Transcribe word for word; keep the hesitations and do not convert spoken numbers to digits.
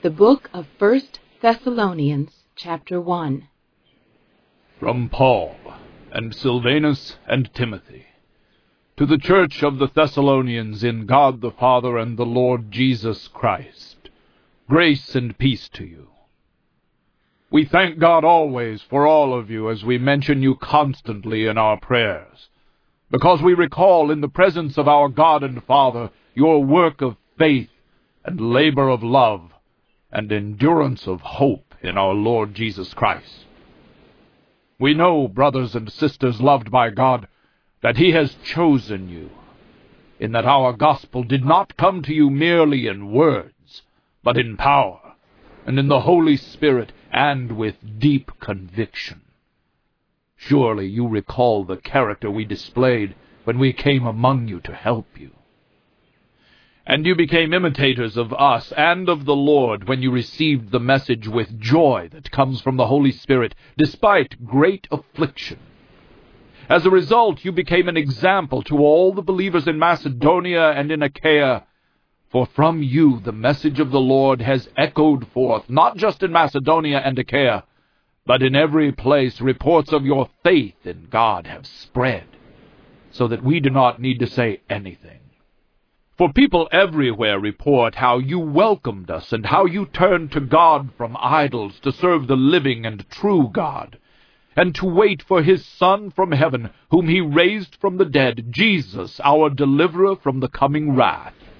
The book of First Thessalonians, chapter one. From Paul, and Silvanus, and Timothy, to the church of the Thessalonians in God the Father and the Lord Jesus Christ, grace and peace to you. We thank God always for all of you as we mention you constantly in our prayers, because we recall in the presence of our God and Father your work of faith and labor of love and endurance of hope in our Lord Jesus Christ. We know, brothers and sisters loved by God, that He has chosen you, in that our gospel did not come to you merely in words, but in power, and in the Holy Spirit, and with deep conviction. Surely you recall the character we displayed when we came among you to help you. And you became imitators of us and of the Lord when you received the message with joy that comes from the Holy Spirit, despite great affliction. As a result, you became an example to all the believers in Macedonia and in Achaia, for from you the message of the Lord has echoed forth, not just in Macedonia and Achaia, but in every place reports of your faith in God have spread, so that we do not need to say anything. For people everywhere report how you welcomed us and how you turned to God from idols to serve the living and true God, and to wait for His Son from heaven, whom He raised from the dead, Jesus, our deliverer from the coming wrath.